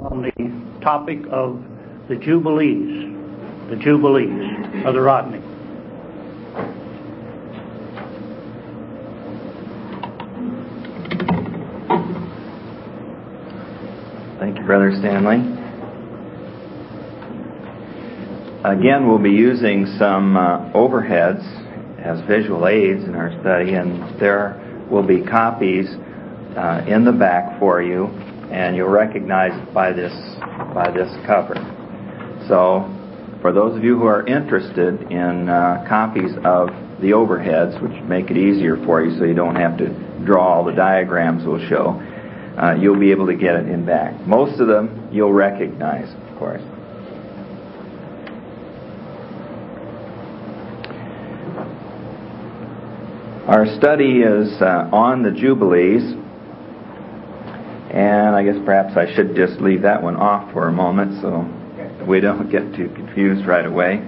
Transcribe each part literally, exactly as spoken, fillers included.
on the topic of the Jubilees, the Jubilees, Brother Rodney. Thank you, Brother Stanley. Again, we'll be using some uh, overheads as visual aids in our study, and there will be copies uh, in the back for you, and you'll recognize it by this by this cover. So, for those of you who are interested in uh, copies of the overheads, which make it easier for you so you don't have to draw all the diagrams we'll show, uh, you'll be able to get it in back. Most of them you'll recognize, of course. Our study is uh, on the Jubilees, and I guess perhaps I should just leave that one off for a moment so we don't get too confused right away.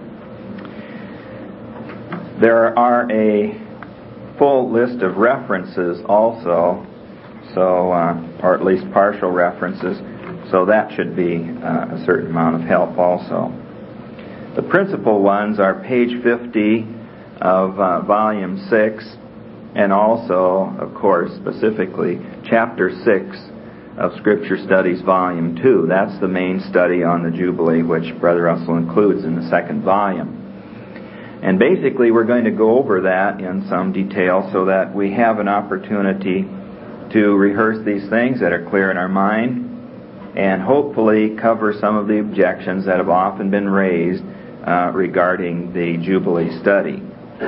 There are a full list of references also, so uh, or at least partial references, so that should be uh, a certain amount of help also. The principal ones are page fifty of uh, volume six, and also, of course, specifically chapter six of Scripture Studies volume two. That's the main study on the Jubilee, which Brother Russell includes in the second volume. And basically we're going to go over that in some detail so that we have an opportunity to rehearse these things that are clear in our mind, and hopefully cover some of the objections that have often been raised uh, regarding the Jubilee study.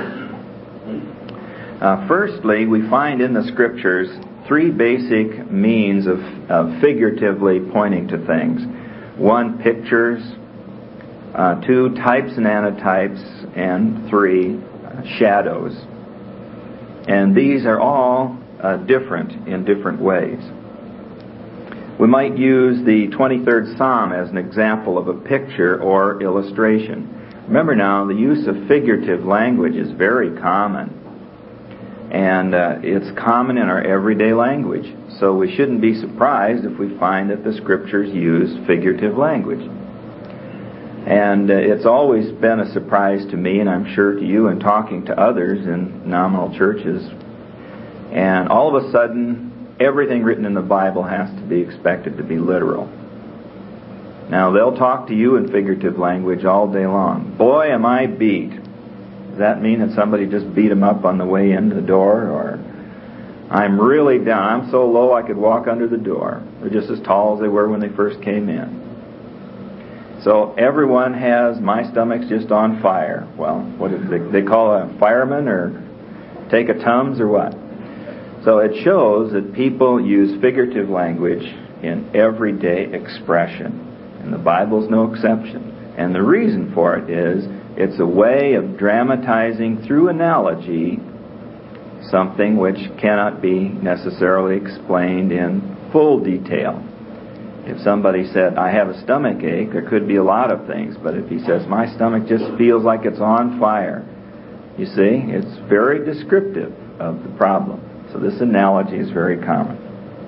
Uh, firstly, we find in the Scriptures three basic means of, of figuratively pointing to things. One, pictures. Uh, two, types and antitypes. And three, uh, shadows. And these are all uh, different in different ways. We might use the twenty-third Psalm as an example of a picture or illustration. Remember now, the use of figurative language is very common. And uh, it's common in our everyday language. So we shouldn't be surprised if we find that the Scriptures use figurative language. And uh, it's always been a surprise to me, and I'm sure to you, in talking to others in nominal churches. And all of a sudden, everything written in the Bible has to be expected to be literal. Now, they'll talk to you in figurative language all day long. Boy, am I beat. Does that mean that somebody just beat them up on the way in the door? Or, I'm really down. I'm so low I could walk under the door. They're just as tall as they were when they first came in. So everyone has, my stomach's just on fire. Well, what is it? They call a fireman or take a Tums or what? So it shows that people use figurative language in everyday expression. And the Bible's no exception. And the reason for it is it's a way of dramatizing through analogy something which cannot be necessarily explained in full detail. If somebody said, I have a stomach ache, there could be a lot of things. But if he says, my stomach just feels like it's on fire, you see, it's very descriptive of the problem. So this analogy is very common.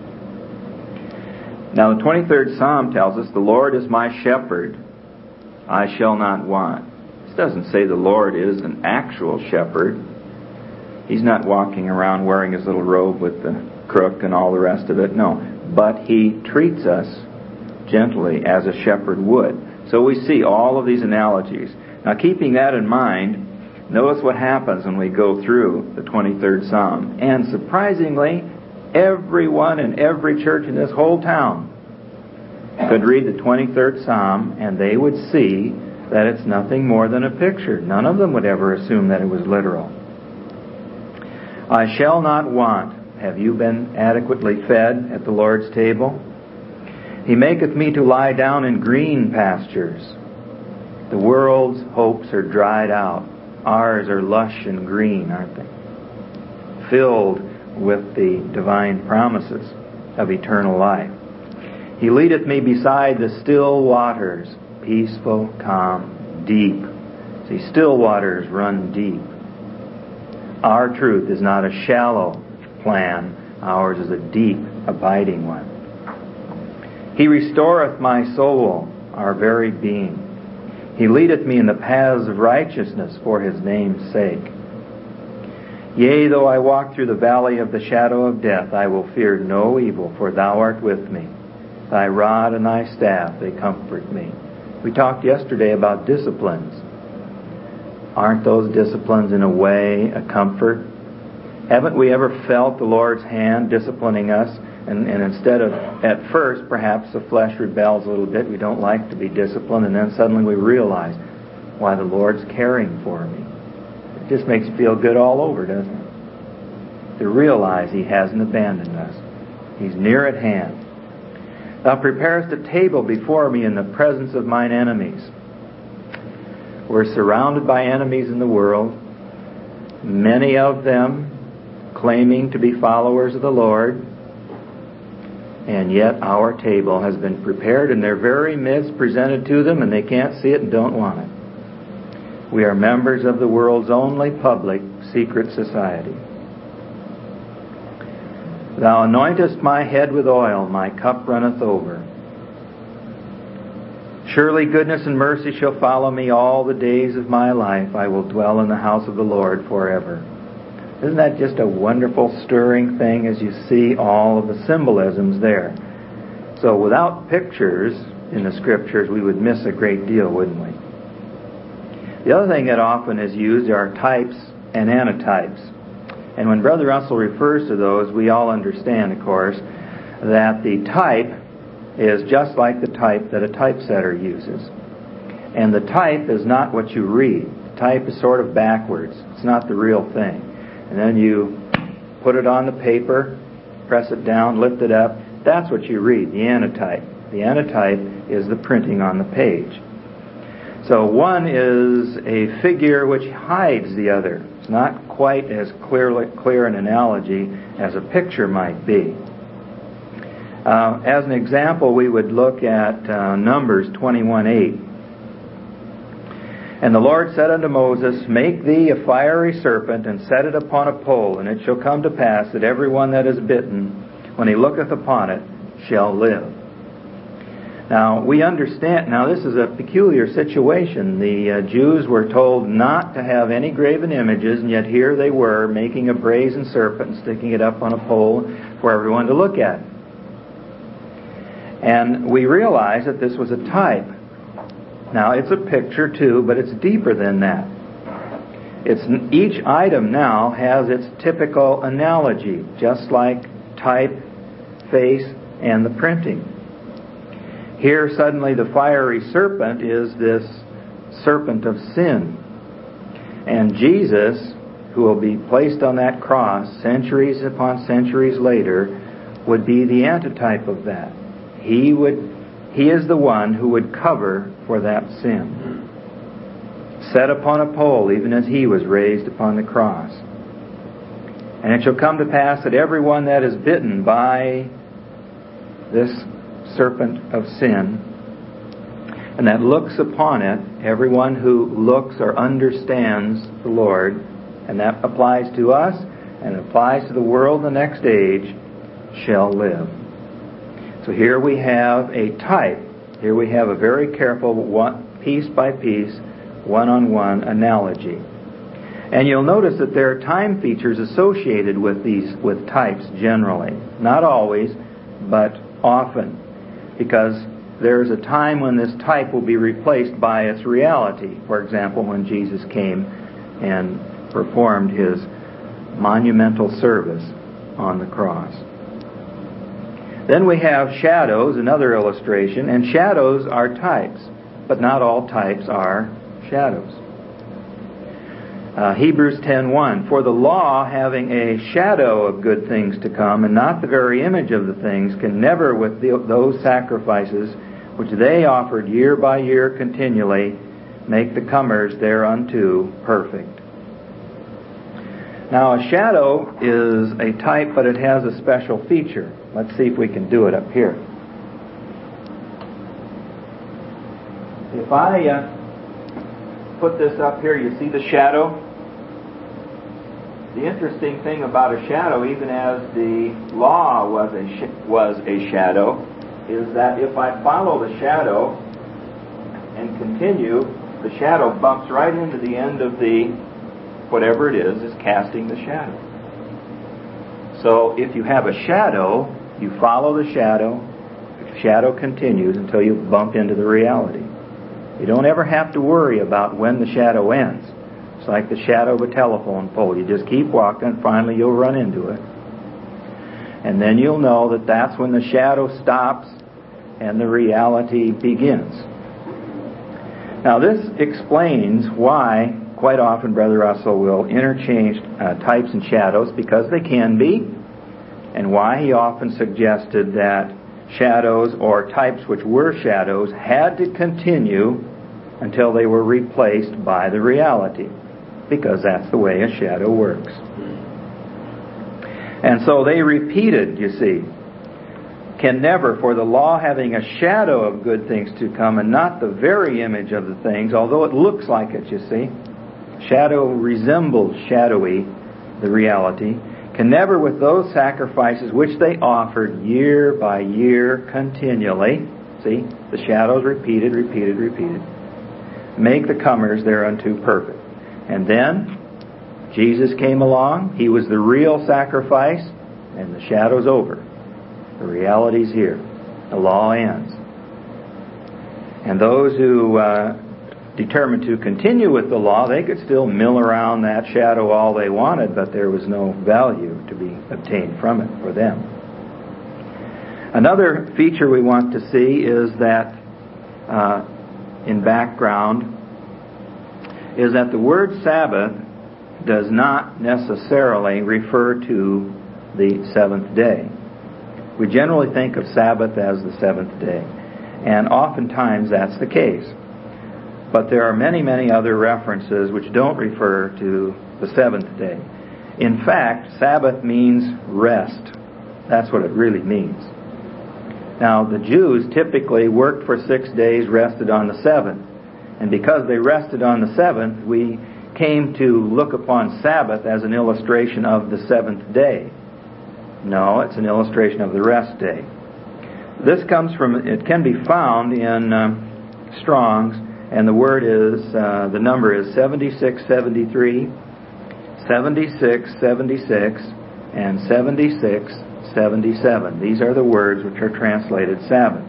Now the twenty-third Psalm tells us, the Lord is my shepherd, I shall not want. This doesn't say the Lord is an actual shepherd. He's not walking around wearing his little robe with the crook and all the rest of it. No. But he treats us gently as a shepherd would. So we see all of these analogies. Now keeping that in mind, notice what happens when we go through the twenty-third Psalm. And surprisingly, everyone in every church in this whole town could read the twenty-third Psalm and they would see that it's nothing more than a picture. None of them would ever assume that it was literal. I shall not want. Have you been adequately fed at the Lord's table? He maketh me to lie down in green pastures. The world's hopes are dried out. Ours are lush and green, aren't they? Filled with the divine promises of eternal life. He leadeth me beside the still waters, peaceful, calm, deep. See, still waters run deep. Our truth is not a shallow plan. Ours is a deep, abiding one. He restoreth my soul, our very being. He leadeth me in the paths of righteousness for His name's sake. Yea, though I walk through the valley of the shadow of death, I will fear no evil, for Thou art with me. Thy rod and Thy staff, they comfort me. We talked yesterday about disciplines. Aren't those disciplines in a way a comfort? Haven't we ever felt the Lord's hand disciplining us? And, and instead of, at first, perhaps the flesh rebels a little bit. We don't like to be disciplined. And then suddenly we realize, why, the Lord's caring for me. It just makes you feel good all over, doesn't it? To realize He hasn't abandoned us. He's near at hand. Thou preparest a table before me in the presence of mine enemies. We're surrounded by enemies in the world. Many of them claiming to be followers of the Lord. And yet our table has been prepared in their very midst, presented to them, and they can't see it and don't want it. We are members of the world's only public secret society. Thou anointest my head with oil, my cup runneth over. Surely goodness and mercy shall follow me all the days of my life. I will dwell in the house of the Lord forever. Isn't that just a wonderful, stirring thing as you see all of the symbolisms there? So without pictures in the Scriptures, we would miss a great deal, wouldn't we? The other thing that often is used are types and antitypes. And when Brother Russell refers to those, we all understand, of course, that the type is just like the type that a typesetter uses. And the type is not what you read. The type is sort of backwards. It's not the real thing. And then you put it on the paper, press it down, lift it up. That's what you read, the antitype. The antitype is the printing on the page. So one is a figure which hides the other. It's not quite as clearly, clear an analogy as a picture might be. Uh, as an example, we would look at uh, Numbers twenty-one eight. And the Lord said unto Moses, Make thee a fiery serpent, and set it upon a pole, and it shall come to pass that every one that is bitten, when he looketh upon it, shall live. Now, we understand, now this is a peculiar situation. The uh, Jews were told not to have any graven images, and yet here they were, making a brazen serpent and sticking it up on a pole for everyone to look at. And we realize that this was a type. Now, it's a picture too, but it's deeper than that. It's each item now has its typical analogy, just like type, face, and the printing. Here, suddenly, the fiery serpent is this serpent of sin. And Jesus, who will be placed on that cross centuries upon centuries later, would be the antitype of that. He would He is the one who would cover for that sin. Set upon a pole, even as He was raised upon the cross. And it shall come to pass that everyone that is bitten by this serpent of sin, and that looks upon it, everyone who looks or understands the Lord, and that applies to us, and it applies to the world in the next age, shall live. So here we have a type. Here we have a very careful, one, piece by piece, one-on-one analogy. And you'll notice that there are time features associated with these, with types generally. Not always, but often. Because there's a time when this type will be replaced by its reality. For example, when Jesus came and performed His monumental service on the cross. Then we have shadows, another illustration, and shadows are types, but not all types are shadows. Uh, Hebrews ten one, For the law, having a shadow of good things to come, and not the very image of the things, can never with the, those sacrifices which they offered year by year continually, make the comers thereunto perfect. Now, a shadow is a type, but it has a special feature. Let's see if we can do it up here. If I uh, put this up here, you see the shadow? The interesting thing about a shadow, even as the law was a sh- was a shadow, is that if I follow the shadow and continue, the shadow bumps right into the end of the, whatever it is, is casting the shadow. So if you have a shadow, you follow the shadow, the shadow continues until you bump into the reality. You don't ever have to worry about when the shadow ends. It's like the shadow of a telephone pole. You just keep walking, finally you'll run into it. And then you'll know that that's when the shadow stops and the reality begins. Now this explains why quite often Brother Russell will interchange uh, types and shadows, because they can be, and why he often suggested that shadows or types which were shadows had to continue until they were replaced by the reality, because that's the way a shadow works. And so they repeated, you see, can never, for the law having a shadow of good things to come and not the very image of the things, although it looks like it, you see, shadow resembles shadowy, the reality, can never with those sacrifices which they offered year by year continually, see, the shadows repeated, repeated, repeated, make the comers thereunto perfect. And then Jesus came along, He was the real sacrifice, and the shadow's over. The reality's here. The law ends. And those who uh, determined to continue with the law, they could still mill around that shadow all they wanted, but there was no value to be obtained from it for them. Another feature we want to see is that, uh, in background, is that the word Sabbath does not necessarily refer to the seventh day. We generally think of Sabbath as the seventh day, and oftentimes that's the case. But there are many, many other references which don't refer to the seventh day. In fact, Sabbath means rest. That's what it really means. Now, the Jews typically worked for six days, rested on the seventh. And because they rested on the seventh, we came to look upon Sabbath as an illustration of the seventh day. No, it's an illustration of the rest day. This comes from, it can be found in uh, Strong's, and the word is, uh, the number is seventy-six seventy-three, seventy-six seventy-six, and seventy-six seventy-seven. These are the words which are translated Sabbath.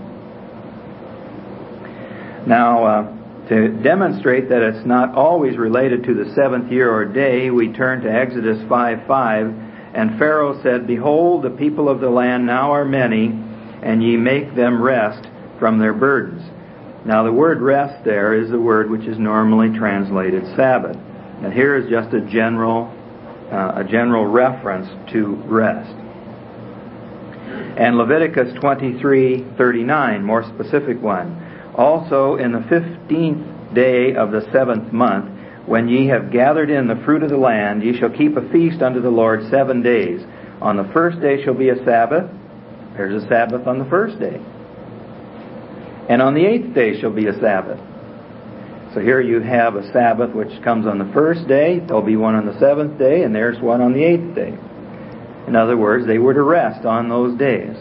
Now, uh, to demonstrate that it's not always related to the seventh year or day, we turn to Exodus five five. And Pharaoh said, Behold, the people of the land now are many, and ye make them rest from their burdens. Now the word rest there is the word which is normally translated Sabbath. And here is just a general, uh, a general reference to rest. And Leviticus twenty-three thirty-nine, more specific one. Also in the fifteenth day of the seventh month, when ye have gathered in the fruit of the land, ye shall keep a feast unto the Lord seven days. On the first day shall be a Sabbath. There's a Sabbath on the first day. And on the eighth day shall be a Sabbath. So here you have a Sabbath which comes on the first day. There'll be one on the seventh day, and there's one on the eighth day. In other words, they were to rest on those days.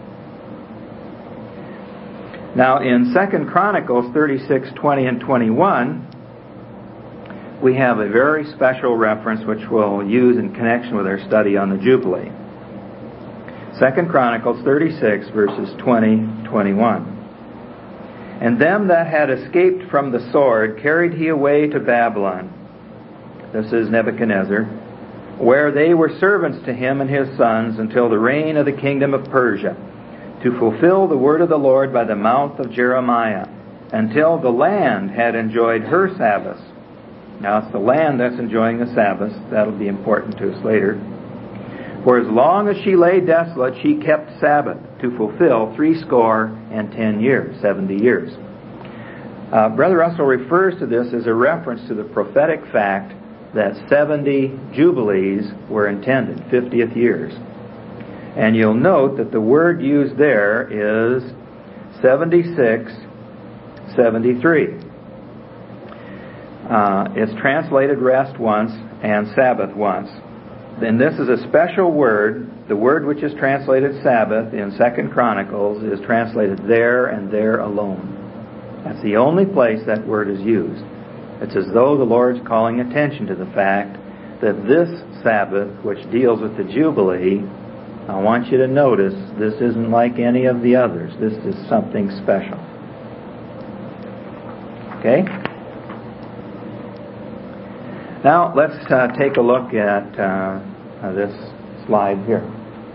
Now in Second Chronicles thirty-six twenty and twenty-one, we have a very special reference which we'll use in connection with our study on the Jubilee. Second Chronicles thirty-six, verses twenty to twenty-one. And them that had escaped from the sword carried he away to Babylon. This is Nebuchadnezzar, where they were servants to him and his sons until the reign of the kingdom of Persia, to fulfill the word of the Lord by the mouth of Jeremiah, until the land had enjoyed her Sabbaths. Now it's the land that's enjoying the Sabbath. That'll be important to us later. For as long as she lay desolate, she kept Sabbath to fulfill threescore and ten years, seventy years. Uh, Brother Russell refers to this as a reference to the prophetic fact that seventy jubilees were intended, fiftieth years. And you'll note that the word used there is seventy-six seventy-three. Uh, it's translated rest once and Sabbath once. And this is a special word. The word which is translated Sabbath in Second Chronicles is translated there and there alone. That's the only place that word is used. It's as though the Lord's calling attention to the fact that this Sabbath, which deals with the Jubilee, I want you to notice this isn't like any of the others. This is something special. Okay? Now, let's uh, take a look at uh, uh, this slide here.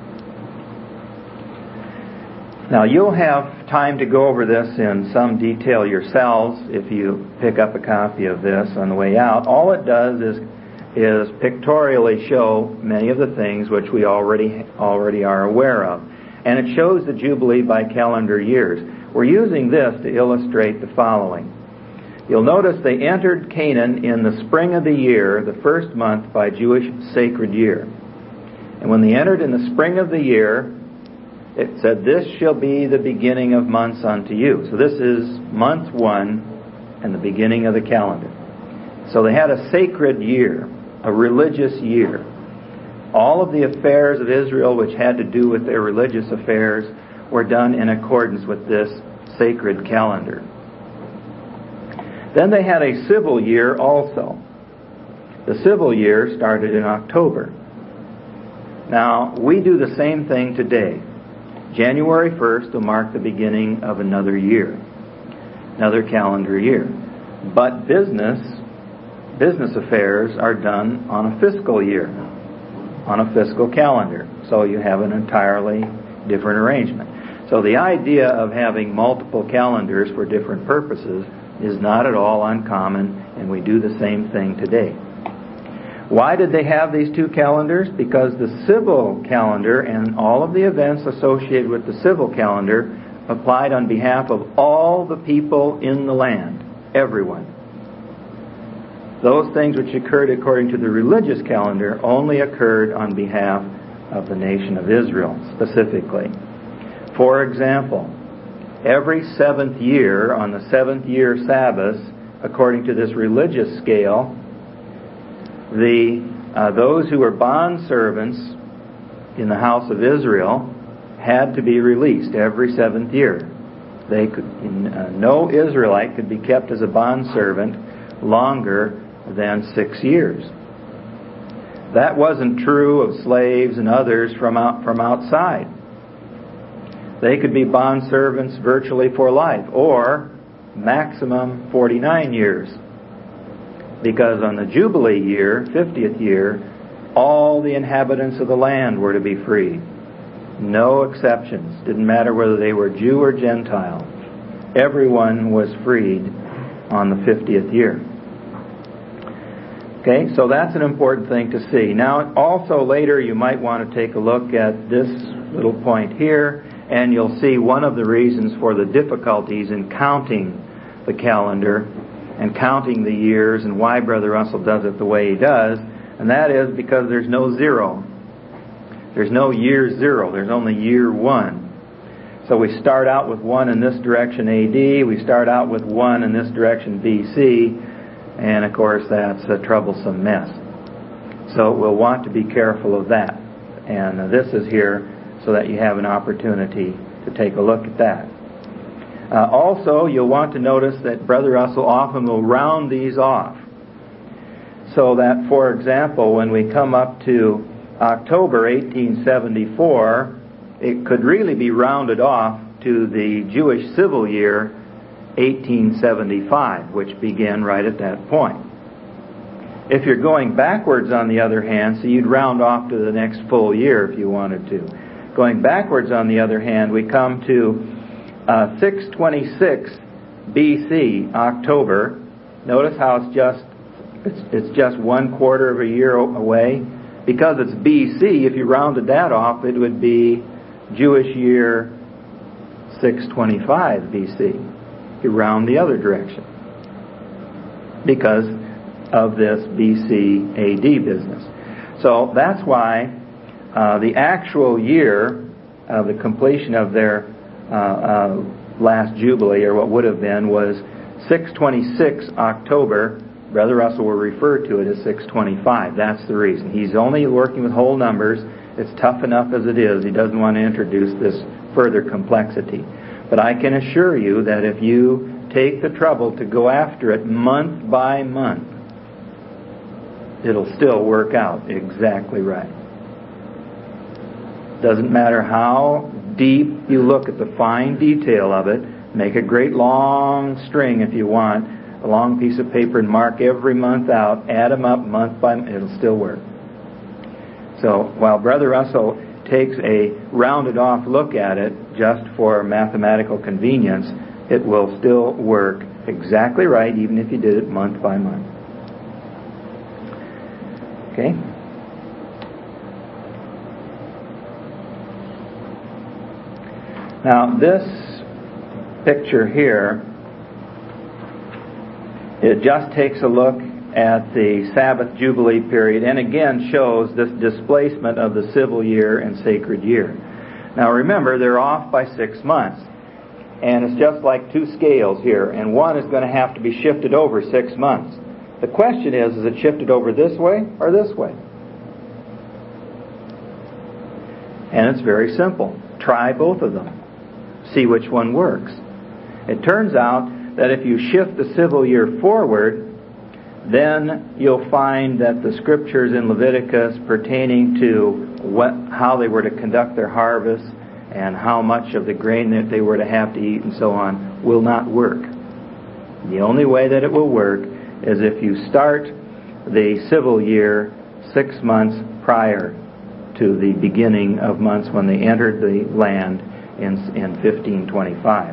Now, you'll have time to go over this in some detail yourselves if you pick up a copy of this on the way out. All it does is is pictorially show many of the things which we already already are aware of. And it shows the Jubilee by calendar years. We're using this to illustrate the following. You'll notice they entered Canaan in the spring of the year, the first month by Jewish sacred year. And when they entered in the spring of the year, it said, "This shall be the beginning of months unto you." So this is month one and the beginning of the calendar. So they had a sacred year, a religious year. All of the affairs of Israel which had to do with their religious affairs were done in accordance with this sacred calendar. Then they had a civil year also. The civil year started in October. Now, we do the same thing today. January first will mark the beginning of another year, another calendar year. But business, business affairs are done on a fiscal year, on a fiscal calendar. So you have an entirely different arrangement. So the idea of having multiple calendars for different purposes is not at all uncommon, and we do the same thing today. Why did they have these two calendars? Because the civil calendar and all of the events associated with the civil calendar applied on behalf of all the people in the land, everyone. Those things which occurred according to the religious calendar only occurred on behalf of the nation of Israel, specifically. For example, every seventh year, on the seventh year Sabbath, according to this religious scale, the uh, those who were bond servants in the house of Israel had to be released every seventh year. They could, uh, no Israelite could be kept as a bond servant longer than six years. That wasn't true of slaves and others from out, from outside. They could be bond servants virtually for life, or maximum forty-nine years. Because on the Jubilee year, fiftieth year, all the inhabitants of the land were to be free. No exceptions. Didn't matter whether they were Jew or Gentile. Everyone was freed on the fiftieth year. Okay, so that's an important thing to see. Now, also later you might want to take a look at this little point here, and you'll see one of the reasons for the difficulties in counting the calendar and counting the years and why Brother Russell does it the way he does, and that is because there's no zero. There's no year zero. There's only year one. So we start out with one in this direction A D, we start out with one in this direction B C, and of course that's a troublesome mess. So we'll want to be careful of that. And uh, this is here so that you have an opportunity to take a look at that. Uh, also, you'll want to notice that Brother Russell often will round these off. So that, for example, when we come up to October eighteen seventy-four, it could really be rounded off to the Jewish civil year eighteen seventy-five, which began right at that point. If you're going backwards, on the other hand, so you'd round off to the next full year if you wanted to. Going backwards, on the other hand, we come to uh, six twenty-six B C, October. Notice how it's just it's, it's just one quarter of a year away. Because it's B C, if you rounded that off, it would be Jewish year six twenty-five B C. You round the other direction because of this B C A D business. So that's why uh, the actual year of the completion of their uh, uh, last Jubilee, or what would have been, was six twenty-six October Brother Russell will refer to it as six twenty-five. That's the reason. He's only working with whole numbers. It's tough enough as it is. He doesn't want to introduce this further complexity. But I can assure you that if you take the trouble to go after it month by month, it'll still work out exactly right. Doesn't matter how deep you look at the fine detail of it. Make a great long string if you want, a long piece of paper, and mark every month out. Add them up month by month. It'll still work. So while Brother Russell takes a rounded off look at it just for mathematical convenience, it will still work exactly right even if you did it month by month. Okay? Now this picture here, it just takes a look at the Sabbath Jubilee period and again shows this displacement of the civil year and sacred year. Now remember, they're off by six months. And it's just like two scales here, and one is going to have to be shifted over six months. The question is, is it shifted over this way or this way? And it's very simple. Try both of them. See which one works. It turns out that if you shift the civil year forward, then you'll find that the scriptures in Leviticus pertaining to what, how they were to conduct their harvest and how much of the grain that they were to have to eat and so on will not work. The only way that it will work is if you start the civil year six months prior to the beginning of months when they entered the land in, in fifteen twenty-five.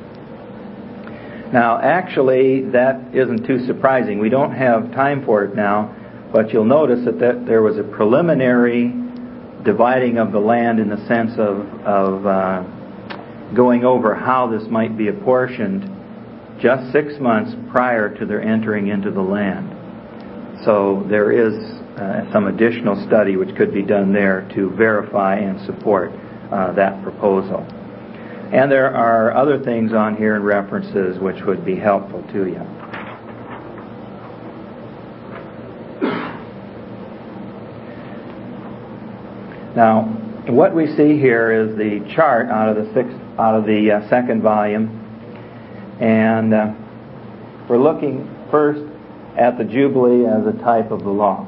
Now, actually, that isn't too surprising. We don't have time for it now, but you'll notice that, that there was a preliminary dividing of the land in the sense of, of uh, going over how this might be apportioned just six months prior to their entering into the land. So there is uh, some additional study which could be done there to verify and support uh, that proposal. And there are other things on here and references which would be helpful to you. Now, what we see here is the chart out of the sixth, out of the uh, second volume, and uh, we're looking first at the Jubilee as a type of the law,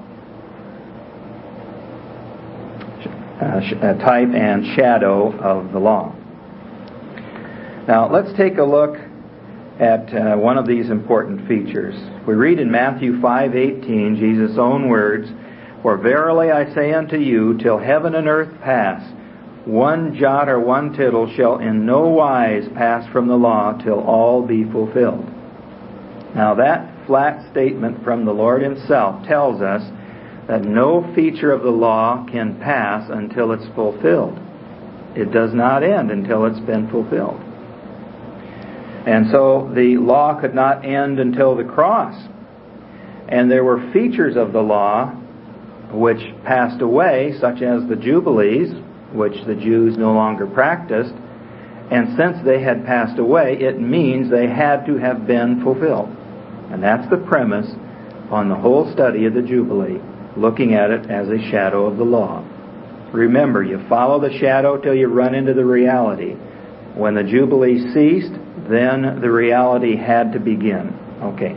uh, a type and shadow of the law. Now, let's take a look at uh, one of these important features. We read in Matthew five eighteen, Jesus' own words, "For verily I say unto you, till heaven and earth pass, one jot or one tittle shall in no wise pass from the law till all be fulfilled." Now that flat statement from the Lord Himself tells us that no feature of the law can pass until it's fulfilled. It does not end until it's been fulfilled. And so the law could not end until the cross. And there were features of the law which passed away, such as the Jubilees, which the Jews no longer practiced. And since they had passed away, it means they had to have been fulfilled. And that's the premise on the whole study of the Jubilee, looking at it as a shadow of the law. Remember, you follow the shadow till you run into the reality. When the Jubilee ceased, then the reality had to begin. Okay.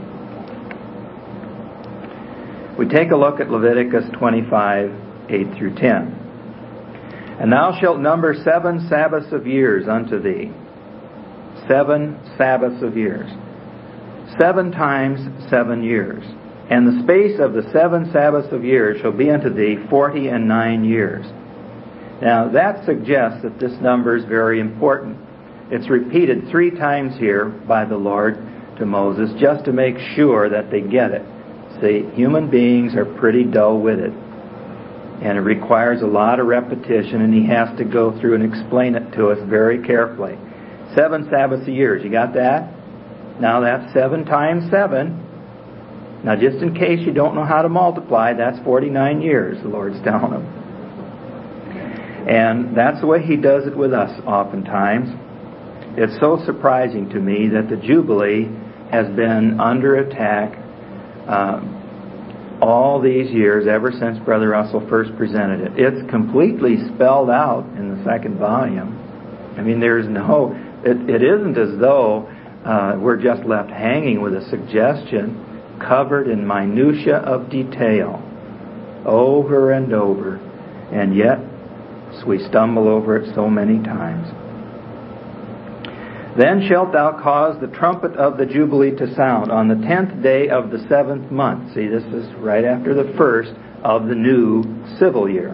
We take a look at Leviticus twenty-five, eight through ten. "And thou shalt number seven Sabbaths of years unto thee." Seven Sabbaths of years. Seven times seven years. "And the space of the seven Sabbaths of years shall be unto thee forty and nine years." Now that suggests that this number is very important. It's repeated three times here by the Lord to Moses just to make sure that they get it. See, human beings are pretty dull-witted, and it requires a lot of repetition, and He has to go through and explain it to us very carefully. Seven Sabbaths of years, you got that? Now that's seven times seven. Now just in case you don't know how to multiply, that's forty-nine years, the Lord's telling them. And that's the way He does it with us oftentimes. It's so surprising to me that the Jubilee has been under attack uh, all these years, ever since Brother Russell first presented it. It's completely spelled out in the second volume. I mean, there's no, it, it isn't as though uh, we're just left hanging with a suggestion covered in minutia of detail over and over, and yet we stumble over it so many times. Then shalt thou cause the trumpet of the Jubilee to sound on the tenth day of the seventh month. See, this is right after the first of the new civil year.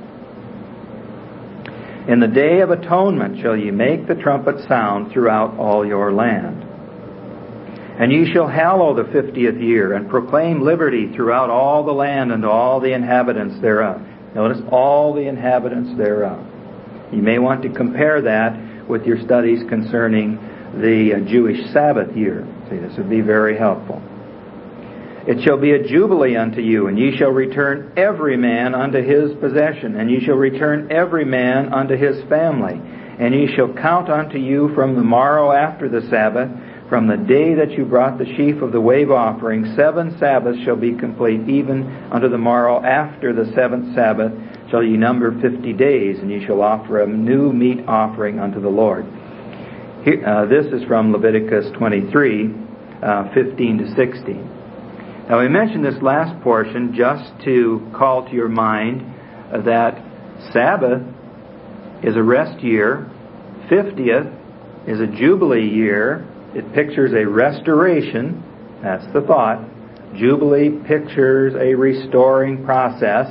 In the day of atonement shall ye make the trumpet sound throughout all your land. And ye shall hallow the fiftieth year, and proclaim liberty throughout all the land and all the inhabitants thereof. Notice, all the inhabitants thereof. You may want to compare that with your studies concerning the uh, Jewish Sabbath year. See, this would be very helpful. It shall be a jubilee unto you, and ye shall return every man unto his possession, and ye shall return every man unto his family. And ye shall count unto you from the morrow after the Sabbath, from the day that you brought the sheaf of the wave offering, seven Sabbaths shall be complete, even unto the morrow after the seventh Sabbath shall ye number fifty days, and ye shall offer a new meat offering unto the Lord. Here, uh, this is from Leviticus twenty-three, uh, fifteen to sixteen. Now we mentioned this last portion just to call to your mind that Sabbath is a rest year, fiftieth is a jubilee year. It pictures a restoration. That's the thought. Jubilee pictures a restoring process.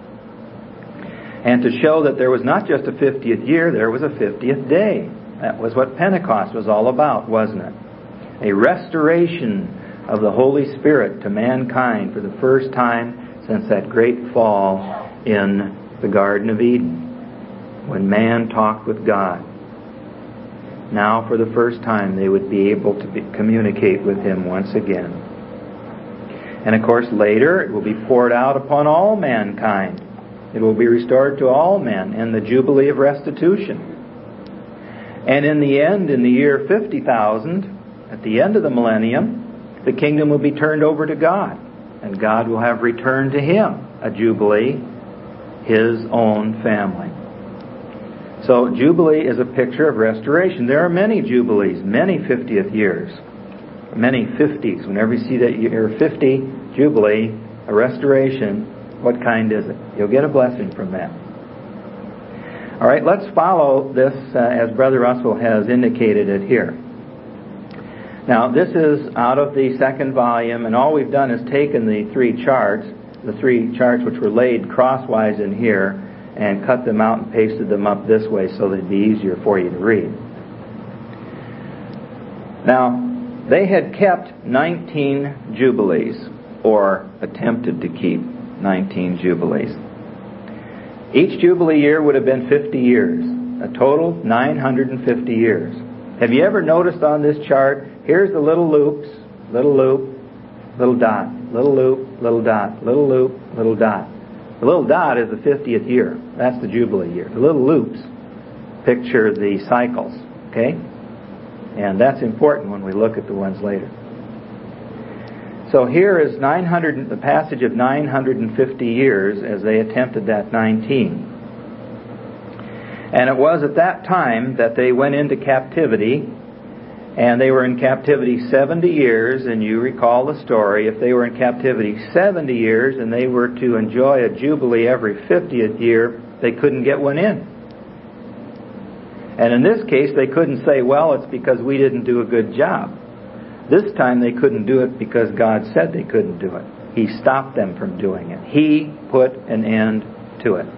And to show that there was not just a fiftieth year, there was a fiftieth day. That was what Pentecost was all about, wasn't it? A restoration of the Holy Spirit to mankind for the first time since that great fall in the Garden of Eden, when man talked with God. Now, for the first time, they would be able to be, communicate with Him once again. And of course, later, it will be poured out upon all mankind. It will be restored to all men in the Jubilee of Restitution. And in the end, in the year fifty thousand, at the end of the millennium, the kingdom will be turned over to God. And God will have returned to Him a Jubilee, His own family. So Jubilee is a picture of restoration. There are many Jubilees, many fiftieth years, many fifties. Whenever you see that year fifty, Jubilee, a restoration, what kind is it? You'll get a blessing from that. All right, let's follow this uh, as Brother Russell has indicated it here. Now, this is out of the second volume, and all we've done is taken the three charts, the three charts which were laid crosswise in here, and cut them out and pasted them up this way so they'd be easier for you to read. Now, they had kept nineteen Jubilees, or attempted to keep nineteen Jubilees. Each Jubilee year would have been fifty years, a total nine hundred fifty years. Have you ever noticed on this chart, here's the little loops, little loop, little dot, little loop, little dot, little loop, little dot. The little dot is the fiftieth year. That's the Jubilee year. The little loops picture the cycles, okay? And that's important when we look at the ones later. So here is nine hundred, the passage of nine hundred fifty years as they attempted that nineteen. And it was at that time that they went into captivity, and they were in captivity seventy years, and you recall the story. If they were in captivity seventy years and they were to enjoy a Jubilee every fiftieth year, they couldn't get one in. And in this case, they couldn't say, well, it's because we didn't do a good job. This time they couldn't do it because God said they couldn't do it. He stopped them from doing it. He put an end to it.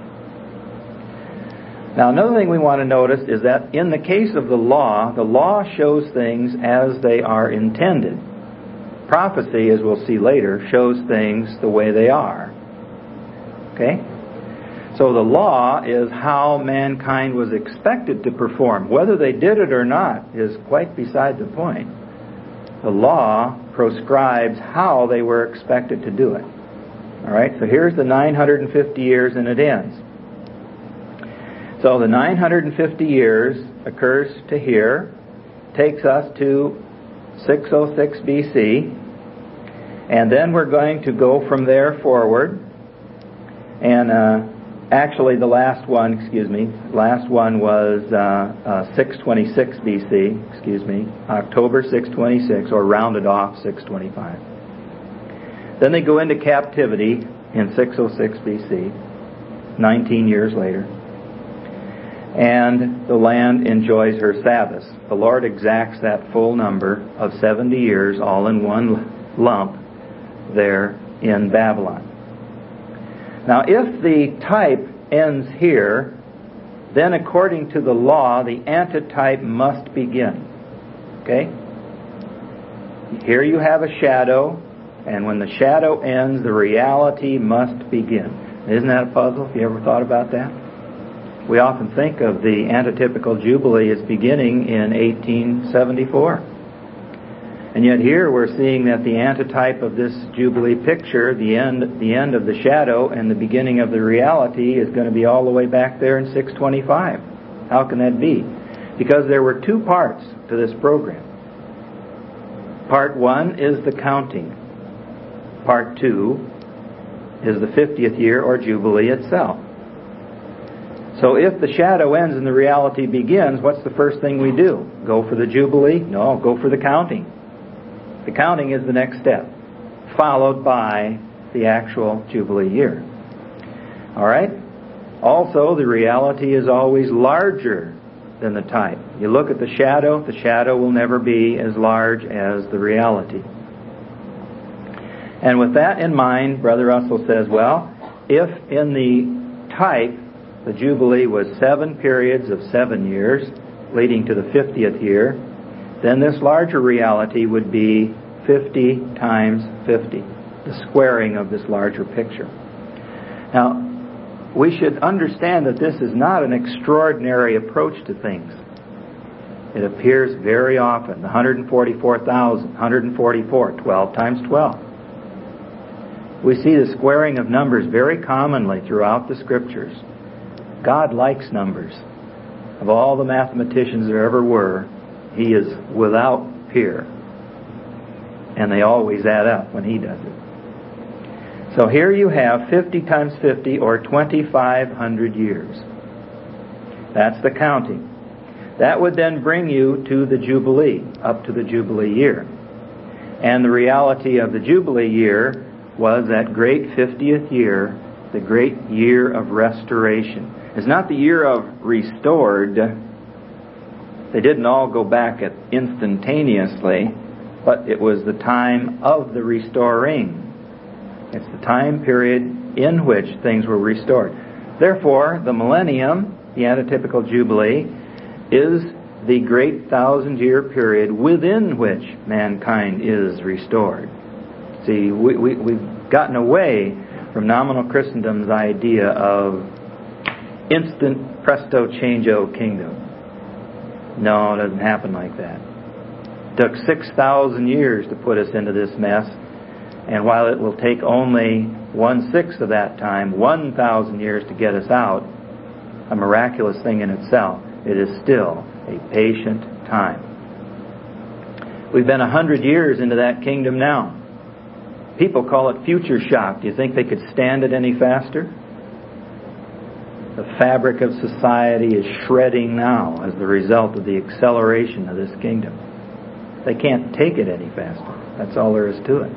Now, another thing we want to notice is that in the case of the law, the law shows things as they are intended. Prophecy, as we'll see later, shows things the way they are. Okay? So the law is how mankind was expected to perform. Whether they did it or not is quite beside the point. The law proscribes how they were expected to do it. All right, so here's the nine hundred fifty years and it ends. So the nine hundred fifty years occurs to here, takes us to six oh six B C, And then we're going to go from there forward. And uh, actually the last one, excuse me, last one was uh, uh, six twenty-six B C, excuse me, October six twenty-six, or rounded off six twenty-five. Then they go into captivity in six oh six B C, nineteen years later. And the land enjoys her Sabbaths. The Lord exacts that full number of seventy years all in one lump there in Babylon. Now, if the type ends here, then according to the law, the antitype must begin. Okay? Here you have a shadow, and when the shadow ends, the reality must begin. Isn't that a puzzle? Have you ever thought about that? We often think of the antitypical Jubilee as beginning in eighteen seventy-four. And yet here we're seeing that the antitype of this Jubilee picture, the end, the end of the shadow and the beginning of the reality, is going to be all the way back there in six twenty-five. How can that be? Because there were two parts to this program. Part one is the counting. Part two is the fiftieth year or Jubilee itself. So if the shadow ends and the reality begins, what's the first thing we do? Go for the Jubilee? No, go for the counting. The counting is the next step, followed by the actual Jubilee year. All right? Also, the reality is always larger than the type. You look at the shadow, the shadow will never be as large as the reality. And with that in mind, Brother Russell says, well, if in the type the Jubilee was seven periods of seven years, leading to the fiftieth year, then this larger reality would be fifty times fifty, the squaring of this larger picture. Now, we should understand that this is not an extraordinary approach to things. It appears very often. one hundred forty-four thousand, one hundred forty-four, twelve times twelve. We see the squaring of numbers very commonly throughout the Scriptures. God likes numbers. Of all the mathematicians there ever were, He is without peer. And they always add up when He does it. So here you have fifty times fifty, or twenty-five hundred years. That's the counting. That would then bring you to the Jubilee, up to the Jubilee year. And the reality of the Jubilee year was that great fiftieth year, the great year of restoration. It's not the year of restored. They didn't all go back at instantaneously, but it was the time of the restoring. It's the time period in which things were restored. Therefore, the millennium, the antitypical Jubilee, is the great thousand-year period within which mankind is restored. See, we, we, we've gotten away from nominal Christendom's idea of instant presto changeo kingdom. No, it doesn't happen like that. It took six thousand years to put us into this mess, and while it will take only one-sixth of that time, one thousand years to get us out, a miraculous thing in itself, it is still a patient time. We've been a hundred years into that kingdom now. People call it future shock. Do you think they could stand it any faster? The fabric of society is shredding now as the result of the acceleration of this kingdom. They can't take it any faster. That's all there is to it.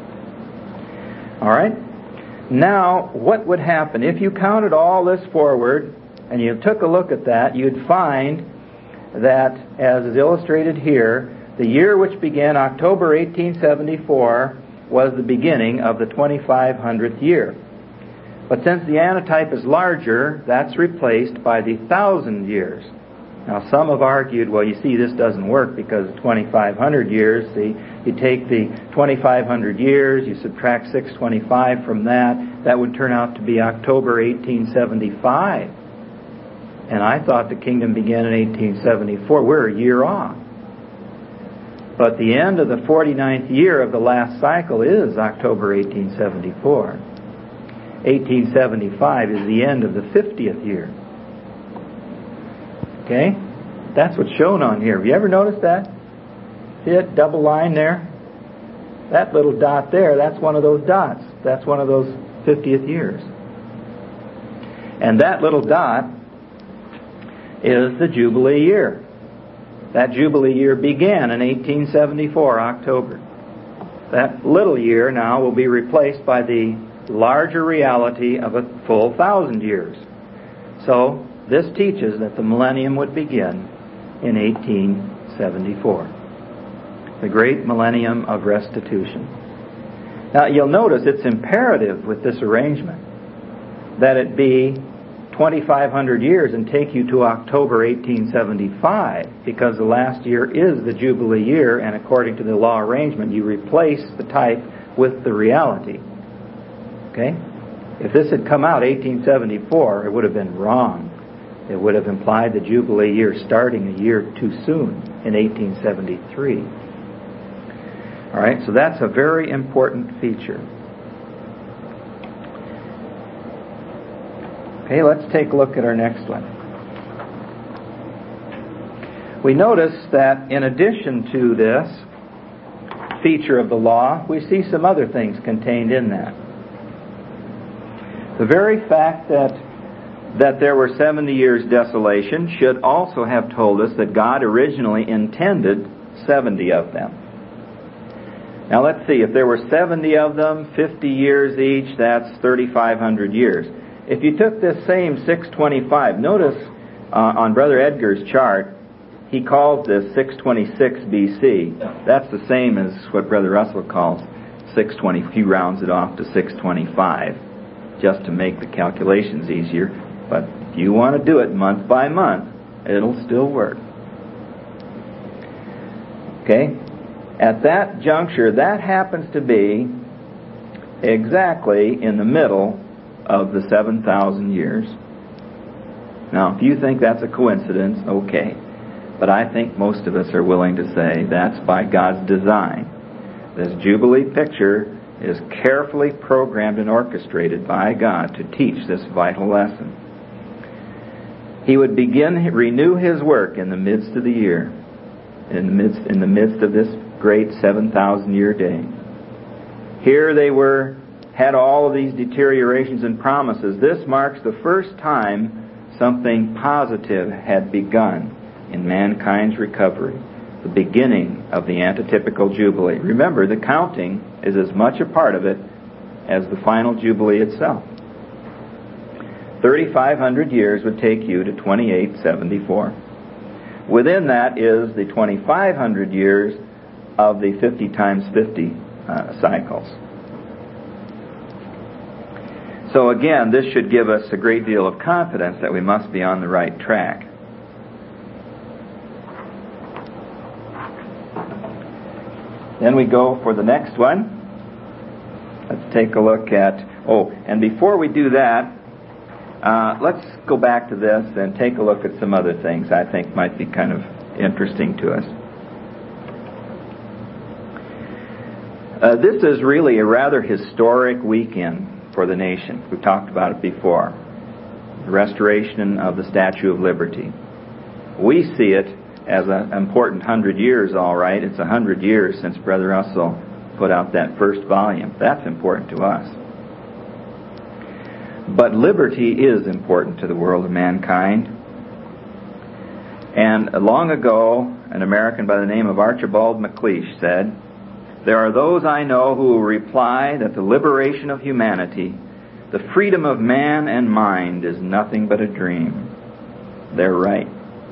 All right? Now, what would happen? If you counted all this forward and you took a look at that, you'd find that, as is illustrated here, the year which began October eighteen seventy-four was the beginning of the twenty-five hundredth year. But since the antitype is larger, that's replaced by the thousand years. Now, some have argued, well, you see, this doesn't work because twenty-five hundred years, see, you take the twenty-five hundred years, you subtract six twenty-five from that, that would turn out to be October eighteen seventy-five. And I thought the kingdom began in eighteen seventy-four. We're a year off. But the end of the forty-ninth year of the last cycle is October eighteen seventy-four. eighteen seventy-five is the end of the fiftieth year. Okay? That's what's shown on here. Have you ever noticed that? See that double line there? That little dot there, that's one of those dots. That's one of those fiftieth years. And that little dot is the Jubilee year. That Jubilee year began in eighteen seventy-four, October. That little year now will be replaced by the larger reality of a full thousand years. So, this teaches that the millennium would begin in eighteen seventy-four. The great millennium of restitution. Now, you'll notice it's imperative with this arrangement that it be twenty-five hundred years and take you to October eighteen seventy-five, because the last year is the Jubilee year, and according to the law arrangement, you replace the type with the reality. Okay? If this had come out eighteen seventy-four, it would have been wrong. It would have implied the Jubilee year starting a year too soon in eighteen seventy-three. All right, so that's a very important feature. Okay, let's take a look at our next one. We notice that in addition to this feature of the law, we see some other things contained in that. The very fact that that there were seventy years desolation should also have told us that God originally intended seventy of them. Now let's see, if there were seventy of them, fifty years each, that's thirty-five hundred years. If you took this same six twenty-five, notice uh, on Brother Edgar's chart, he calls this six twenty-six B C. That's the same as what Brother Russell calls six twenty. He rounds it off to six twenty-five just to make the calculations easier. But if you want to do it month by month, it'll still work. Okay? At that juncture, that happens to be exactly in the middle of the seven thousand years. Now, if you think that's a coincidence, okay. But I think most of us are willing to say that's by God's design. This Jubilee picture is carefully programmed and orchestrated by God to teach this vital lesson. He would begin, renew His work in the midst of the year, in the midst, in the midst of this great seven thousand year day. Here they were, had all of these deteriorations and promises. This marks the first time something positive had begun in mankind's recovery, the beginning of the antitypical Jubilee. Remember, the counting is as much a part of it as the final Jubilee itself. thirty-five hundred years would take you to twenty-eight seventy-four. Within that is the twenty-five hundred years of the fifty times fifty uh, cycles. So again, this should give us a great deal of confidence that we must be on the right track. Then we go for the next one. Let's take a look at, oh, and before we do that, uh, let's go back to this and take a look at some other things I think might be kind of interesting to us. Uh, this is really a rather historic weekend for the nation. We've talked about it before. The restoration of the Statue of Liberty. We see it as an important hundred years, all right. It's a hundred years since Brother Russell put out that first volume. That's important to us. But liberty is important to the world of mankind. And long ago, an American by the name of Archibald MacLeish said, "There are those I know who will reply that the liberation of humanity, the freedom of man and mind, is nothing but a dream." They're right.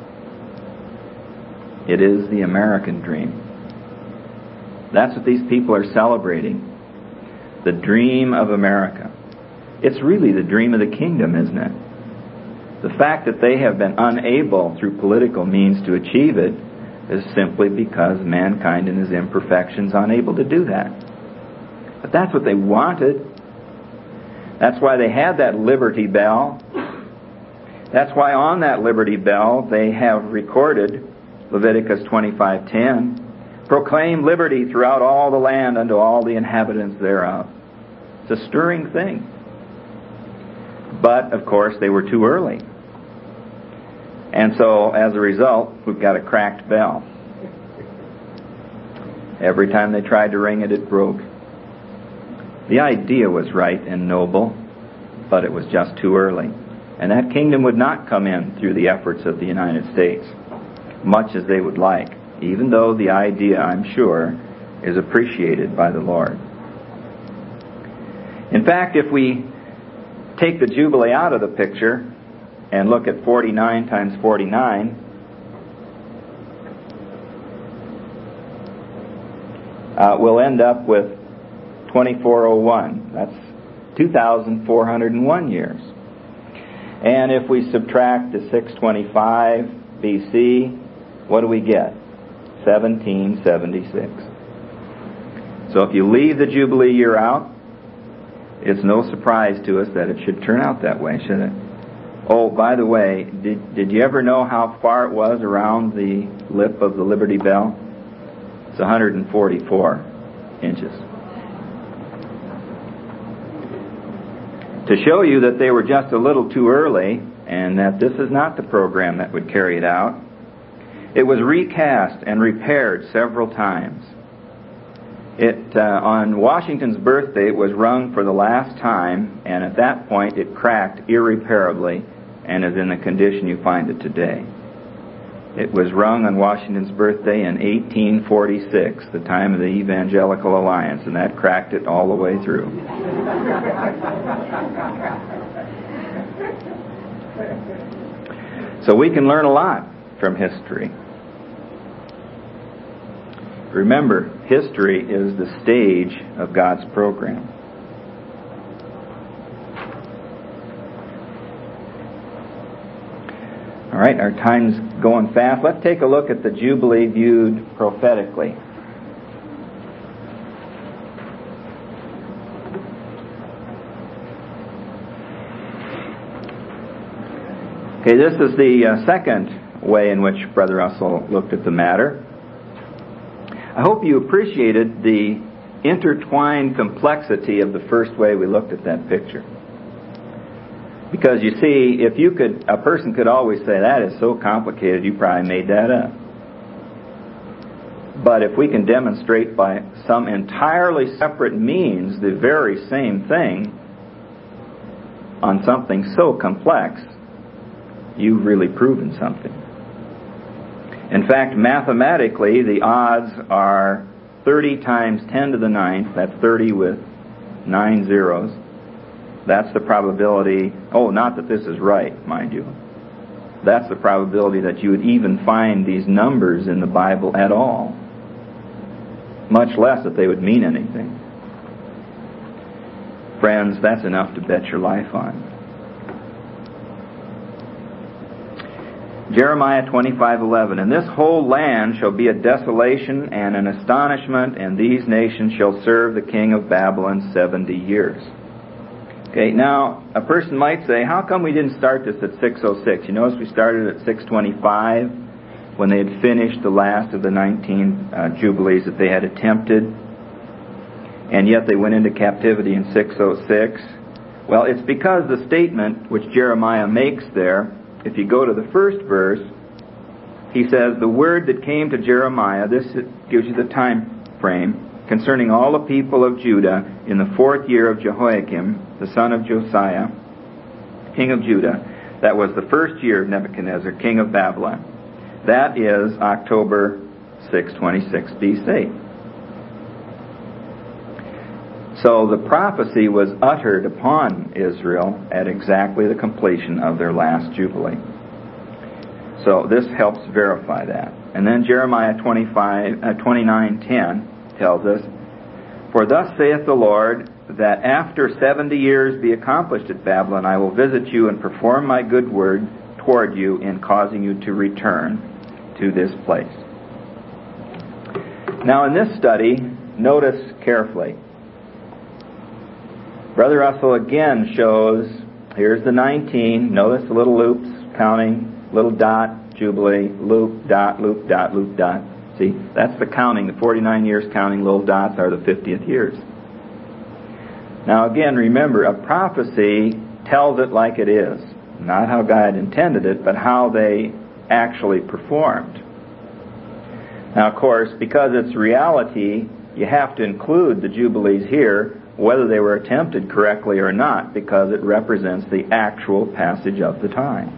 It is the American dream. That's what these people are celebrating. The dream of America. It's really the dream of the kingdom, isn't it? The fact that they have been unable through political means to achieve it is simply because mankind in his imperfections unable to do that. But that's what they wanted. That's why they had that Liberty Bell. That's why on that Liberty Bell they have recorded Leviticus twenty-five ten, "Proclaim liberty throughout all the land unto all the inhabitants thereof." It's a stirring thing. But, of course, they were too early. And so, as a result, we've got a cracked bell. Every time they tried to ring it, it broke. The idea was right and noble, but it was just too early. And that kingdom would not come in through the efforts of the United States, much as they would like, even though the idea, I'm sure, is appreciated by the Lord. In fact, if we take the Jubilee out of the picture and look at forty-nine times forty-nine, uh, we'll end up with twenty-four oh one. That's two thousand four hundred one years. And if we subtract the six twenty-five B C, what do we get? seventeen seventy-six. So if you leave the Jubilee year out, it's no surprise to us that it should turn out that way, should it? Oh, by the way, did, did you ever know how far it was around the lip of the Liberty Bell? It's one hundred forty-four inches. To show you that they were just a little too early and that this is not the program that would carry it out, it was recast and repaired several times. It, uh, on Washington's birthday, it was rung for the last time, and at that point it cracked irreparably and is in the condition you find it today. It was rung on Washington's birthday in eighteen forty-six, the time of the Evangelical Alliance, and that cracked it all the way through. So we can learn a lot from history. Remember, history is the stage of God's program. All right, our time's going fast. Let's take a look at the Jubilee viewed prophetically. Okay, this is the uh, second way in which Brother Russell looked at the matter. I hope you appreciated the intertwined complexity of the first way we looked at that picture. Because you see, if you could, a person could always say, that is so complicated, you probably made that up. But if we can demonstrate by some entirely separate means the very same thing on something so complex, you've really proven something. In fact, mathematically, the odds are thirty times ten to the ninth. That's thirty with nine zeros. That's the probability. Oh, not that this is right, mind you. That's the probability that you would even find these numbers in the Bible at all. Much less that they would mean anything. Friends, that's enough to bet your life on. Jeremiah twenty-five eleven, and this whole land shall be a desolation and an astonishment, and these nations shall serve the king of Babylon seventy years. Okay, now, a person might say, how come we didn't start this at six oh six? You notice we started at six twenty-five when they had finished the last of the nineteen uh, Jubilees that they had attempted, and yet they went into captivity in six oh six. Well, it's because the statement which Jeremiah makes there, if you go to the first verse, he says, the word that came to Jeremiah, this gives you the time frame, concerning all the people of Judah in the fourth year of Jehoiakim, the son of Josiah, king of Judah. That was the first year of Nebuchadnezzar, king of Babylon. That is October six twenty-six B C. So the prophecy was uttered upon Israel at exactly the completion of their last Jubilee. So this helps verify that. And then Jeremiah twenty-five, uh, twenty-nine ten tells us, for thus saith the Lord, that after seventy years be accomplished at Babylon, I will visit you and perform my good word toward you in causing you to return to this place. Now in this study, notice carefully. Brother Russell again shows, here's the nineteen, notice the little loops, counting, little dot, Jubilee, loop, dot, loop, dot, loop, dot. See, that's the counting, the forty-nine years counting, little dots are the fiftieth years. Now again, remember, a prophecy tells it like it is. Not how God intended it, but how they actually performed. Now, of course, because it's reality, you have to include the Jubilees here, whether they were attempted correctly or not, because it represents the actual passage of the time.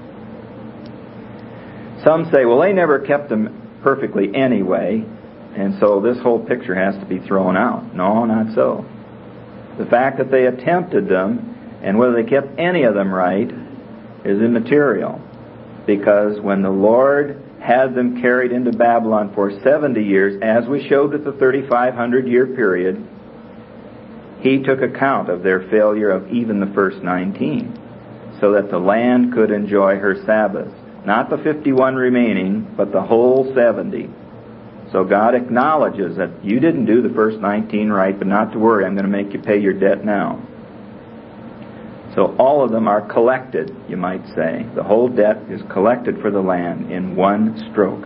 Some say, well, they never kept them perfectly anyway, and so this whole picture has to be thrown out. No, not so. The fact that they attempted them, and whether they kept any of them right, is immaterial. Because when the Lord had them carried into Babylon for seventy years, as we showed with the thirty-five hundred year period, He took account of their failure of even the first nineteen, so that the land could enjoy her Sabbaths. Not the fifty-one remaining, but the whole seventy. So God acknowledges that you didn't do the first nineteen right, but not to worry, I'm going to make you pay your debt now. So all of them are collected, you might say. The whole debt is collected for the land in one stroke.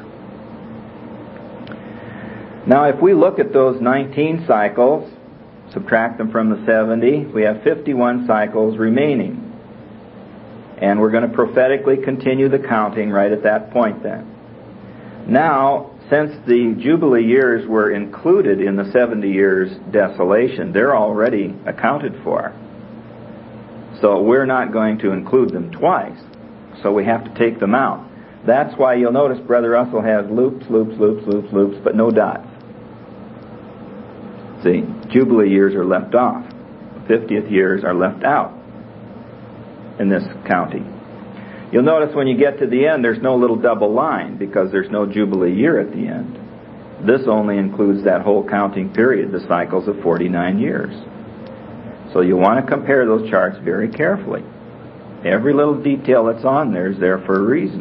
Now, if we look at those nineteen cycles, subtract them from the seventy, we have fifty-one cycles remaining. And we're going to prophetically continue the counting right at that point then. Now, since the Jubilee years were included in the seventy years desolation, they're already accounted for. So we're not going to include them twice. So we have to take them out. That's why you'll notice Brother Russell has loops, loops, loops, loops, loops, but no dots. See, Jubilee years are left off. fiftieth years are left out in this counting. You'll notice when you get to the end, there's no little double line because there's no Jubilee year at the end. This only includes that whole counting period, the cycles of forty-nine years. So you want to compare those charts very carefully. Every little detail that's on there is there for a reason.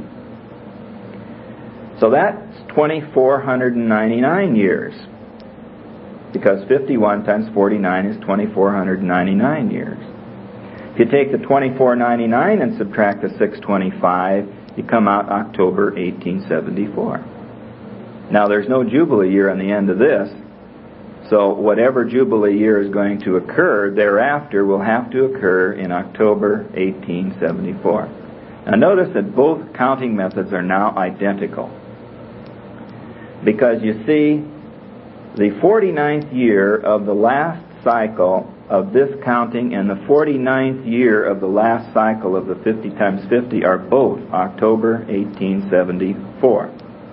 So that's two thousand four hundred ninety-nine years. Because fifty-one times forty-nine is two thousand four hundred ninety-nine years. If you take the two thousand four hundred ninety-nine and subtract the six hundred twenty-five, you come out October eighteen seventy-four. Now there's no Jubilee year on the end of this, so whatever Jubilee year is going to occur thereafter will have to occur in October eighteen seventy-four. Now notice that both counting methods are now identical. Because you see, the forty-ninth year of the last cycle of this counting and the forty-ninth year of the last cycle of the fifty times fifty are both October eighteen seventy-four.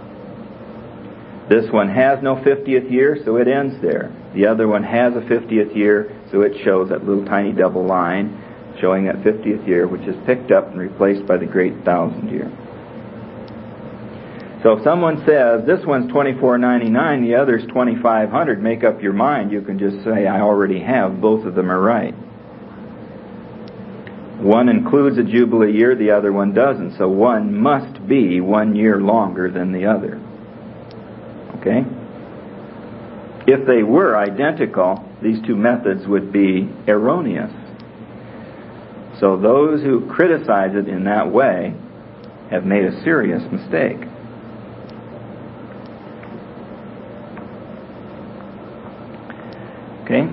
This one has no fiftieth year, so it ends there. The other one has a fiftieth year, so it shows that little tiny double line showing that fiftieth year, which is picked up and replaced by the great thousand year. So if someone says, this one's two thousand four hundred ninety-nine, the other's two thousand five hundred, make up your mind. You can just say, I already have. Both of them are right. One includes a Jubilee year, the other one doesn't. So one must be one year longer than the other. Okay? If they were identical, these two methods would be erroneous. So those who criticize it in that way have made a serious mistake. Okay?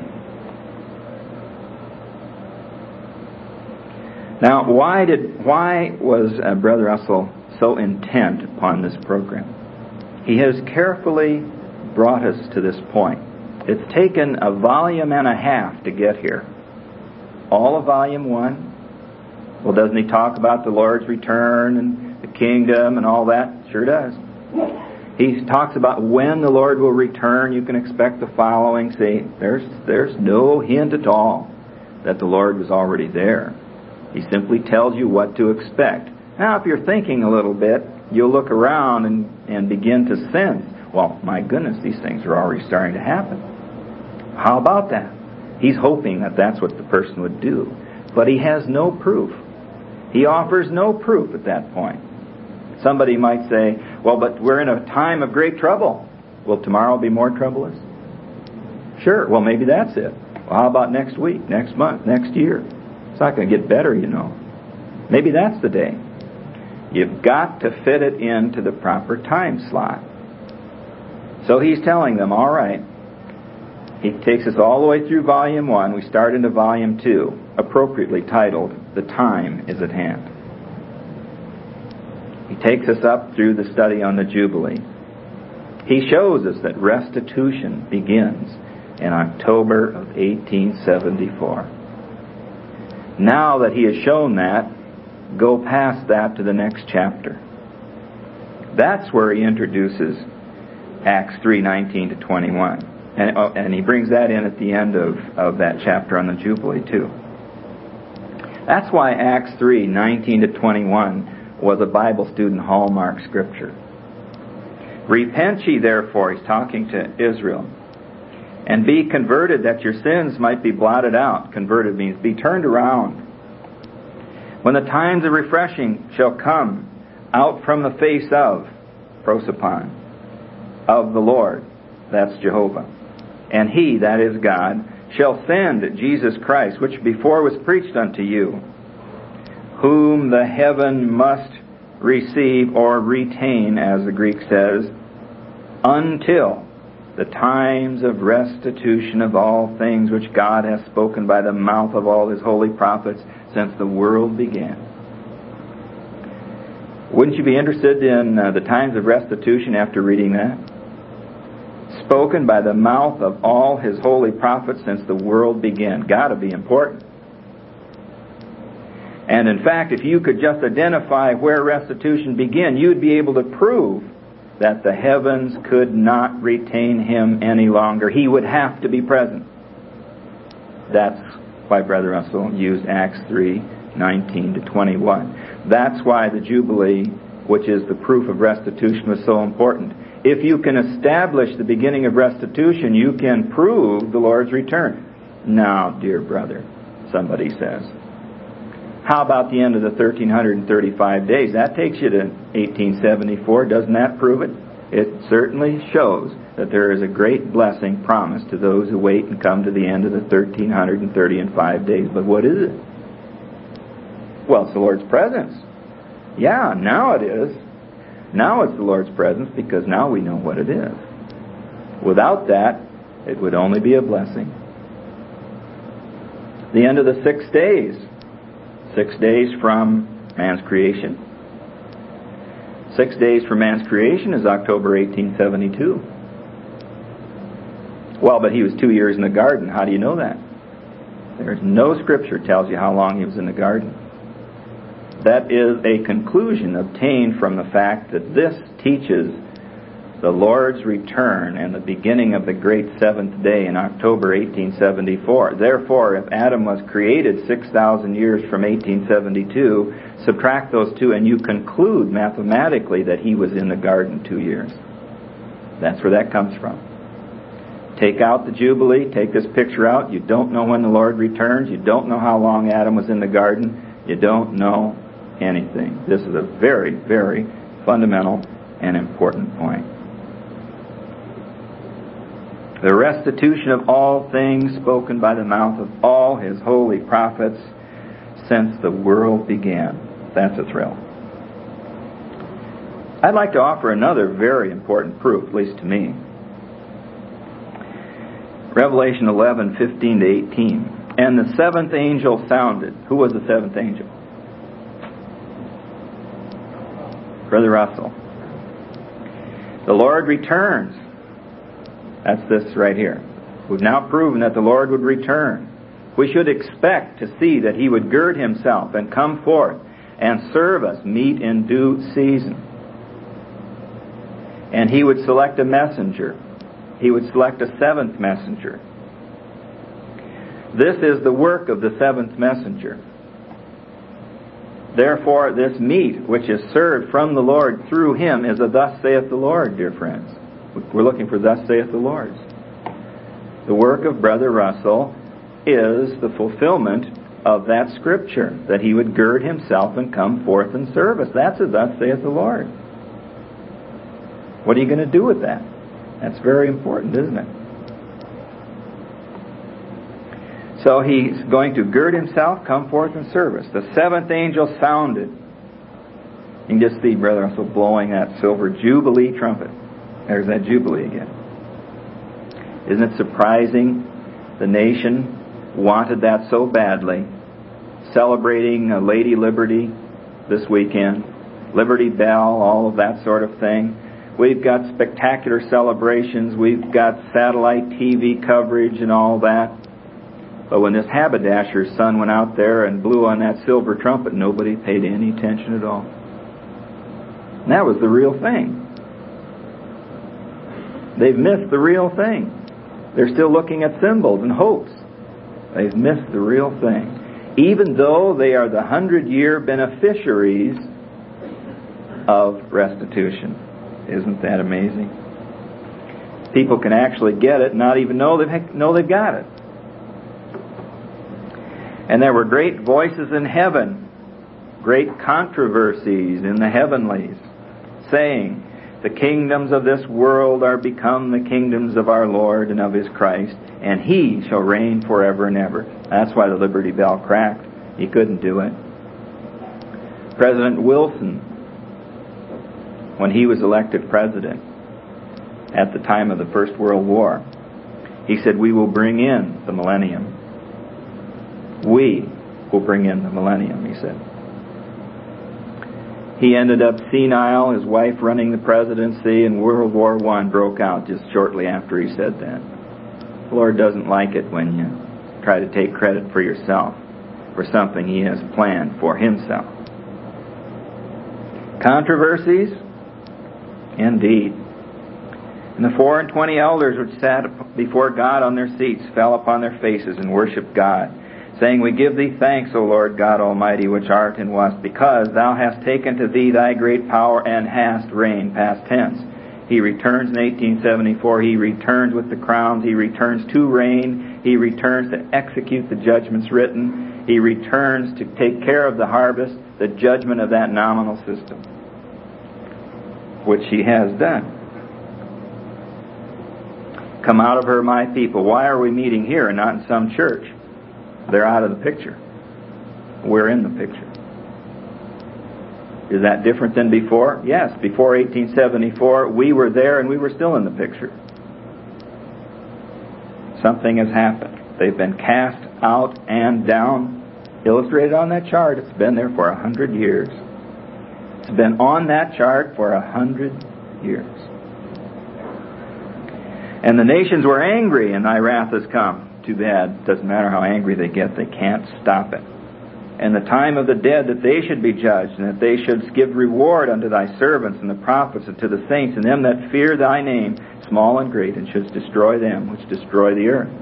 Now, why did why was uh, Brother Russell so intent upon this program? He has carefully brought us to this point. It's taken a volume and a half to get here. All of volume one. Well, doesn't he talk about the Lord's return and the kingdom and all that? Sure does. He talks about when the Lord will return, you can expect the following. See, there's there's no hint at all that the Lord was already there. He simply tells you what to expect. Now, if you're thinking a little bit, you'll look around and, and begin to sense, well, my goodness, these things are already starting to happen. How about that? He's hoping that that's what the person would do. But he has no proof. He offers no proof at that point. Somebody might say, well, but we're in a time of great trouble. Will tomorrow be more troublous? Sure, well, maybe that's it. Well, how about next week, next month, next year? It's not going to get better, you know. Maybe that's the day. You've got to fit it into the proper time slot. So he's telling them, all right. He takes us all the way through volume one. We start into volume two, appropriately titled, The Time is at Hand. He takes us up through the study on the Jubilee. He shows us that restitution begins in October of eighteen seventy-four. Now that he has shown that, go past that to the next chapter. That's where he introduces Acts three nineteen to twenty-one. And, oh, and he brings that in at the end of, of that chapter on the Jubilee too. That's why Acts three nineteen to twenty-one was a Bible student hallmark scripture. Repent ye therefore, he's talking to Israel, and be converted that your sins might be blotted out. Converted means be turned around. When the times of refreshing shall come out from the face of, prosopon, of the Lord, that's Jehovah, and he, that is God, shall send Jesus Christ, which before was preached unto you, whom the heaven must receive or retain, as the Greek says, until the times of restitution of all things which God hath spoken by the mouth of all his holy prophets since the world began. Wouldn't you be interested in uh, the times of restitution after reading that? Spoken by the mouth of all his holy prophets since the world began. Got to be important. And in fact, if you could just identify where restitution began, you'd be able to prove that the heavens could not retain him any longer. He would have to be present. That's why Brother Russell used Acts three nineteen to twenty-one. That's why the Jubilee, which is the proof of restitution, was so important. If you can establish the beginning of restitution, you can prove the Lord's return. Now, dear brother, somebody says, how about the end of the one thousand three hundred thirty-five days? That takes you to eighteen seventy-four. Doesn't that prove it? It certainly shows that there is a great blessing promised to those who wait and come to the end of the one thousand three hundred thirty-five days. But what is it? Well, it's the Lord's presence. Yeah, now it is. Now it's the Lord's presence because now we know what it is. Without that, it would only be a blessing. The end of the six days. Six days from man's creation. Six days from man's creation is October eighteen seventy-two. Well, but he was two years in the garden. How do you know that? There's no scripture tells you how long he was in the garden. That is a conclusion obtained from the fact that this teaches the Lord's return and the beginning of the great seventh day in October eighteen seventy-four. Therefore, if Adam was created six thousand years from eighteen seventy-two, subtract those two and you conclude mathematically that he was in the garden two years. That's where that comes from. Take out the Jubilee, take this picture out. You don't know when the Lord returns. You don't know how long Adam was in the garden. You don't know anything. This is a very, very fundamental and important point. The restitution of all things spoken by the mouth of all his holy prophets since the world began. That's a thrill. I'd like to offer another very important proof, at least to me. Revelation eleven, fifteen to eighteen. And the seventh angel sounded. Who was the seventh angel? Brother Russell. The Lord returns. That's this right here. We've now proven that the Lord would return. We should expect to see that he would gird himself and come forth and serve us meat in due season. And he would select a messenger. He would select a seventh messenger. This is the work of the seventh messenger. Therefore, this meat which is served from the Lord through him is a thus saith the Lord, dear friends. We're looking for thus saith the Lord. The work of Brother Russell is the fulfillment of that scripture, that he would gird himself and come forth and serve us. That's a thus saith the Lord. What are you going to do with that? That's very important, isn't it? So he's going to gird himself, come forth and serve us. The seventh angel sounded. You can just see Brother Russell blowing that silver Jubilee trumpet. There's that Jubilee again. Isn't it surprising? The nation wanted that so badly. Celebrating uh, Lady Liberty this weekend. Liberty Bell, all of that sort of thing. We've got spectacular celebrations. We've got satellite T V coverage and all that. But when this haberdasher's son went out there and blew on that silver trumpet, nobody paid any attention at all. And that was the real thing. They've missed the real thing. They're still looking at symbols and hopes. They've missed the real thing. Even though they are the hundred-year beneficiaries of restitution. Isn't that amazing? People can actually get it and not even know they've, know they've got it. And there were great voices in heaven, great controversies in the heavenlies, saying, the kingdoms of this world are become the kingdoms of our Lord and of His Christ, and He shall reign forever and ever. That's why the Liberty Bell cracked. He couldn't do it. President Wilson, when he was elected president at the time of the First World War, he said, we will bring in the millennium. We will bring in the millennium, he said. He ended up senile, his wife running the presidency, and World War One broke out just shortly after he said that. The Lord doesn't like it when you try to take credit for yourself, for something He has planned for Himself. Controversies? Indeed. And the four and twenty elders which sat before God on their seats fell upon their faces and worshipped God, saying, we give Thee thanks, O Lord God Almighty, which art and wast, because Thou hast taken to Thee Thy great power and hast reigned, past tense. He returns in eighteen seventy-four. He returns with the crowns. He returns to reign. He returns to execute the judgments written. He returns to take care of the harvest, the judgment of that nominal system, which He has done. Come out of her, my people. Why are we meeting here and not in some church? They're out of the picture. We're in the picture. Is that different than before? Yes. Before eighteen seventy-four, we were there and we were still in the picture. Something has happened. They've been cast out and down. Illustrated on that chart. It's been there for a hundred years. It's been on that chart for a hundred years. And the nations were angry, and Thy wrath has come. Too bad. Doesn't matter how angry they get, they can't stop it. And the time of the dead, that they should be judged, and that they should give reward unto Thy servants and the prophets and to the saints and them that fear Thy name, small and great, and shouldst destroy them which destroy the earth.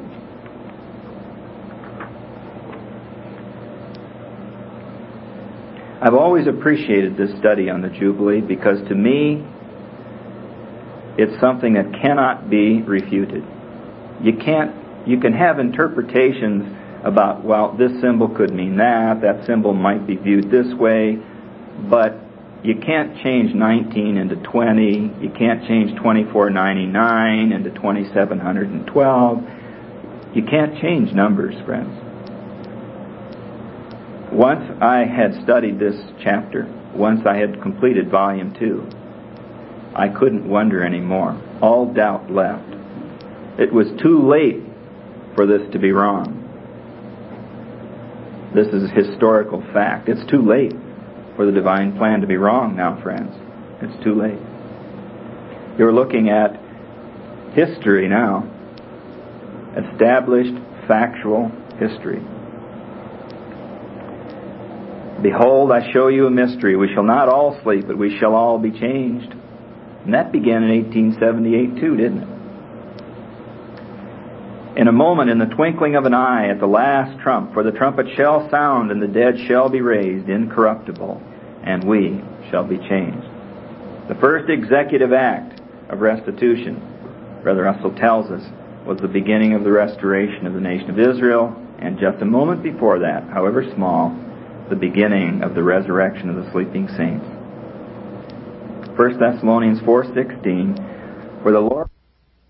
I've always appreciated this study on the Jubilee, because to me, it's something that cannot be refuted. You can't, you can have interpretations about, well, this symbol could mean that, that symbol might be viewed this way, but you can't change nineteen into twenty, you can't change twenty-four ninety-nine into twenty-seven twelve. You can't change numbers, friends. Once I had studied this chapter, once I had completed volume two, I couldn't wonder anymore. All doubt left. It was too late for this to be wrong. This is historical fact. It's too late for the divine plan to be wrong now, friends. It's too late. You're looking at history now. Established, factual history. Behold, I show you a mystery. We shall not all sleep, but we shall all be changed. And that began in eighteen seventy-eight too, didn't it? In a moment, in the twinkling of an eye, at the last trump, for the trumpet shall sound, and the dead shall be raised incorruptible, and we shall be changed. The first executive act of restitution, Brother Russell tells us, was the beginning of the restoration of the nation of Israel, and just a moment before that, however small, the beginning of the resurrection of the sleeping saints. First Thessalonians four sixteen, for the Lord